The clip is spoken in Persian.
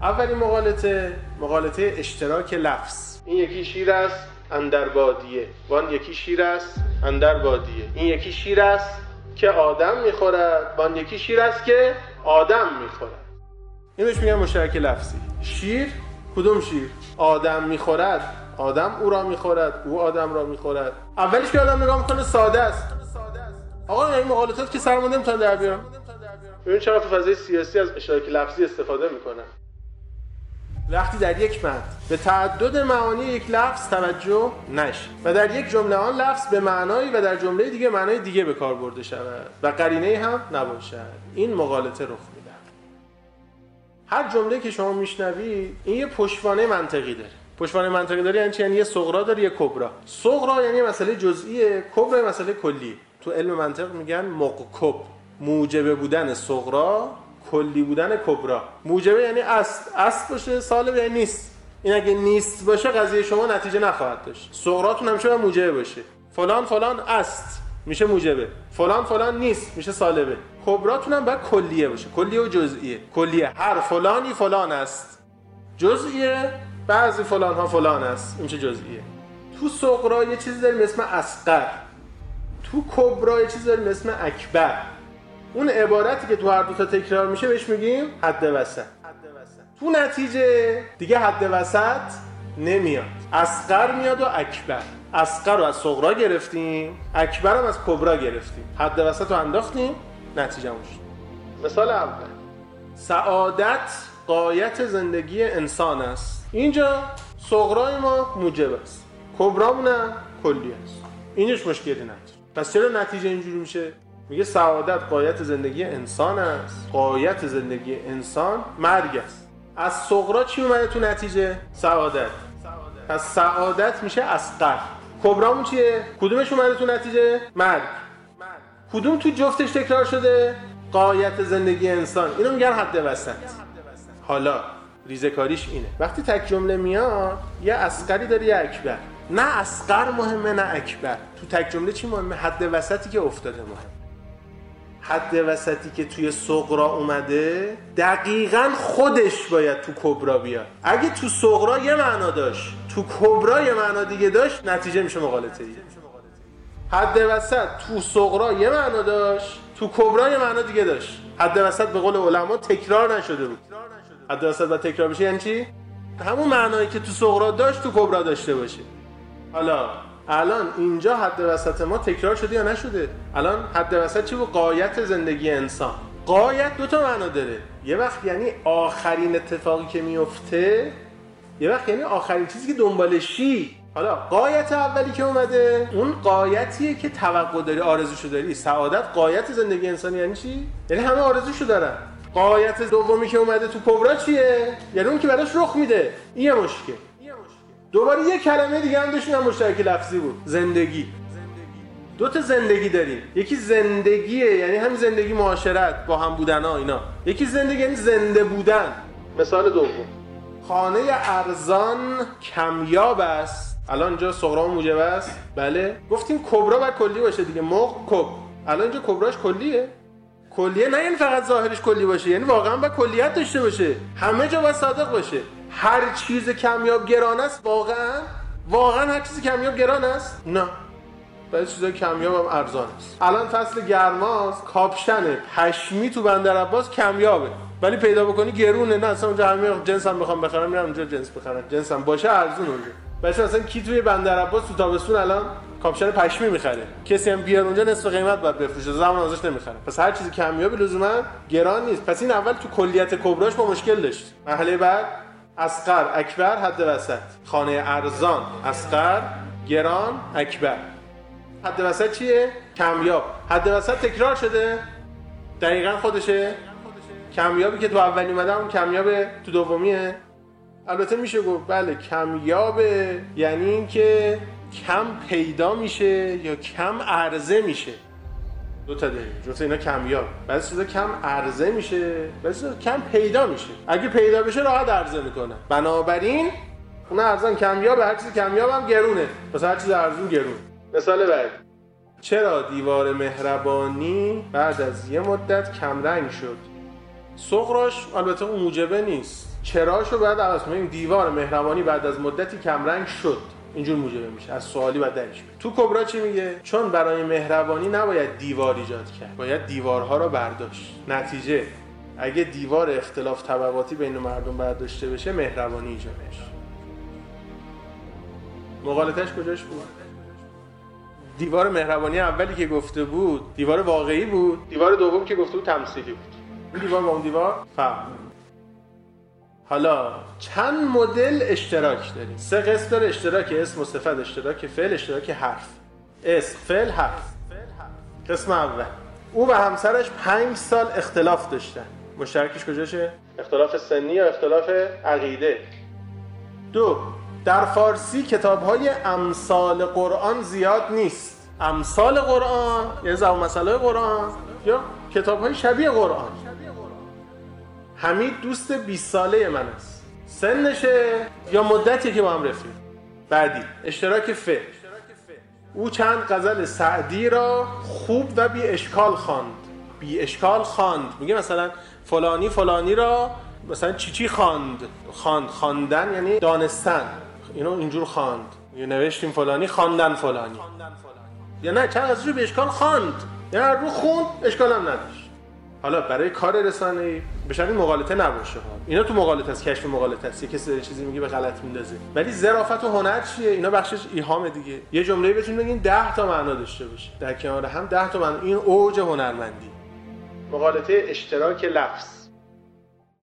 اولین مغالطه اشتراک لفظ. این یکی شیر است اندر بادیه، وان یکی شیر است اندر بادیه. این یکی شیر است که آدم میخورد، وان یکی شیر است که آدم میخورد. این بهش میگن مشترک لفظی. شیر، کدوم شیر؟ آدم میخورد، آدم او را میخورد، او آدم را میخورد. اولیش که آدم نگاه میکنه ساده است. آقا این مغالطات که سرمون نمیتونن در بیارن. ببین چقدر تو فضای سیاسی از اشتراک لفظی استفاده میکنن. وقتی در یک متن به تعدد معانی یک لفظ توجه نشه و در یک جمله آن لفظ به معنایی و در جمله دیگه معنای دیگه به کار برده شود و قرینه‌ای هم نباشد، این مغالطه رخ میده. هر جمله که شما میشنوید این یه پشتوانه منطقی داره. پشتوانه منطقی داره یعنی چی؟ یعنی یه صغرا داره، یه کبرا. صغرا یعنی مسئله جزئیه، کبرا یعنی مسئله کلی. تو علم منطق میگن موقع، موجب بودن صغرا، کلی بودن کبرا. موجبه یعنی اصل باشه، سالب یعنی نیست. این اگه نیست باشه قضیه شما نتیجه نخواهد داشت. صغراتون همیشه باید موجبه باشه. فلان فلان است میشه موجبه، فلان فلان نیست میشه سالبه. کبراتون هم باید کلیه باشه، کلیه و جزئیه. کلیه هر فلانی فلان است، جزئیه بعضی فلان ها فلان است، این میشه جزئیه. تو صغرا یه چیزی داریم اسم اصغر، تو کبرا یه چیزی داریم اسم اکبر. اون عبارتی که تو هر دو تا تکرار میشه بهش میگیم حد وسط. تو نتیجه دیگه حد وسط نمیاد، اصغر میاد و اکبر. اصغر رو از صغرا گرفتیم، اکبر هم از کبرا گرفتیم، حد وسط رو انداختیم، نتیجه موش. مثال اول، سعادت غایت زندگی انسان است. اینجا صغرای ما موجب است، کبرامون هم کلی است. اینش مشکلی نداره. پس چرا نتیجه اینجوری میشه؟ میگه سعادت غایت زندگی انسان است. غایت زندگی انسان مرگ است. از صغرا چی اومده تو نتیجه؟ سعادت. پس سعادت میشه اصغر. کبرامون چیه؟ کدومش اومده تو نتیجه؟ مرگ. کدوم تو جفتش تکرار شده؟ غایت زندگی انسان. اینو میگن حد وسط. حالا ریزه‌کاریش اینه، وقتی تک جمله میاد یه اصغری داره یه اکبر. نه اصغر مهمه نه اکبر. تو تک جمله چی مهمه؟ حد وسطی که افتاده مهمه. حد وسطی که توی صغرا اومده دقیقاً خودش باید تو کبرا بیاد. اگه تو صغرا یه معنا داشت، تو کبرا یه معنا دیگه داشت، نتیجه میشه مغالطه‌ای. حد وسط تو صغرا یه معنا داشت، تو کبرا یه معنا دیگه داشت. حد وسط به قول علما تکرار نشده بود. حد وسط باید تکرار بشه یعنی چی؟ همون معنایی که تو صغرا داشت تو کبرا داشته باشه. حالا الان اینجا حد وسط ما تکرار شده یا نشده؟ الان حد وسط چی بود؟ غایت زندگی انسان. غایت دو تا معنا داره. یه وقت یعنی آخرین اتفاقی که میفته، یه وقت یعنی آخرین چیزی که دنبالشی. حالا غایت اولی که اومده اون غایتیه که توقع داری، آرزوشو داری. سعادت غایت زندگی انسان یعنی چی؟ یعنی همه آرزوشو دارن. غایت دومی که اومده تو کبرا چیه؟ یعنی اون که براش رخ میده. این یه مشکل. دوباره یه کلمه دیگه هم داشتیم مشترک لفظی بود، زندگی. دو تا زندگی داریم. یکی زندگیه یعنی همین زندگی معاشرت با هم بودن ها اینا. یکی زندگی یعنی زنده بودن. مثال دوم، خانه ارزان کمیاب است. الان اینجا صغرا موجب است. بله گفتیم کبرا باید کلی باشه دیگه، کب. الان اینجا کبراش کلیه. کلیه نه یعنی فقط ظاهرش کلی باشه، یعنی واقعا باید کلیت داشته باشه، همه جا باید صادق باشه. هر چیز کمیاب گران است. واقعا هر چیزی کمیاب گران است؟ نه، بعضی چیزای کمیاب هم ارزان است. الان فصل گرماست، کاپشن پشمی تو بندرعباس کمیابه ولی پیدا بکنی گرونه. نه اصلا اونجا همه جنس هم بخوام بخرم میرم اونجا جنس بخرم، جنس هم باشه ارزون اونجا. بچه مثلا کی توی بندرعباس تو تابستون الان کاپشن پشمی میخره؟ کسی هم بیار اونجا نصف قیمت باید بفروشه، زمان ازش نمیخره. پس هر چیزی کمیاب لزوما گران نیست. پس این اول تو کلیت کبراش با مشکل داشت. مرحله بعد اصغر اکبر حد وسط. خانه ارزان اصغر، گران اکبر. حد وسط چیه؟ کمیاب. حد وسط تکرار شده دقیقاً خودشه. کمیابی که تو اولی اومده اون کمیاب تو دومیه. البته میشه گفت بله کمیابه یعنی این که کم پیدا میشه یا کم عرضه میشه. دو تا داریم، جفت اینا کمیاب. بعضی چیزا کم عرضه میشه، بعضی چیزا کم پیدا میشه. اگه پیدا بشه راحت عرضه میکنه. بنابراین اون ارزان کمیابه، هر چیز کمیاب هم گرونه. پس هر چیز ارزون گرونه. مثال بعد، چرا دیوار مهربانی بعد از یه مدت کم رنگ شد؟ صغرش البته اون موجبه نیست، چراشو باید عوض کنیم. دیوار مهربانی بعد از مدتی کمرنگ شد، اینجور موجبه میشه. از سوالی باید درش بیاد. تو کبرا چی میگه؟ چون برای مهربانی نباید دیوار ایجاد کرد، باید دیوارها رو برداشت. نتیجه اگه دیوار اختلاف طبقاتی بین مردم برداشته بشه، مهربانی ایجاد میشه. مغالطه‌اش کجاش بود؟ دیوار مهربانی اولی که گفته بود دیوار واقعی بود، دیوار دوم که گفته بود تمثیلی بود. این دیوار با اون دیوار فرق. حالا چند مدل اشتراک داریم؟ 3 قسم داره اشتراک اسم و صفت، اشتراک فعل، اشتراک حرف. اسم، فعل، حرف. قسم اول، او و همسرش 5 سال اختلاف داشتن. مشترکش کجاشه؟ اختلاف سنی یا اختلاف عقیده. 2، در فارسی کتاب‌های امثال قرآن زیاد نیست. امثال قرآن یعنی زبان مسائل قرآن یا کتاب‌های شبیه قرآن. حمید دوست 20 ساله من است. سنشه یا مدتی که با هم رفیق. بعدی اشتراک فعل، او چند غزل سعدی را خوب و بی اشکال خواند. بی اشکال خواند میگه مثلا فلانی فلانی را مثلا چی خواندن یعنی دانستن، اینو اینجور خواند. یا نوشتیم فلانی خواندن فلانی، یا نه چند غزلشو بی اشکال خواند، یعنی رو خوند اشکال هم نداشت. حالا برای کار رسانه‌ای به شرطی مغالطه نباشه ها، اینا تو مغالطه است، کشف مغالطه است، کسی داره چیزی میگه به غلط میندازه. ولی ظرافت و هنر چیه؟ اینا بخشش ایهام دیگه. یه جمله‌ای بتونید بگین 10 تا معنا داشته باشه، در کنار هم 10 تا معنا. این اوج هنرمندی. مغالطه اشتراک لفظ.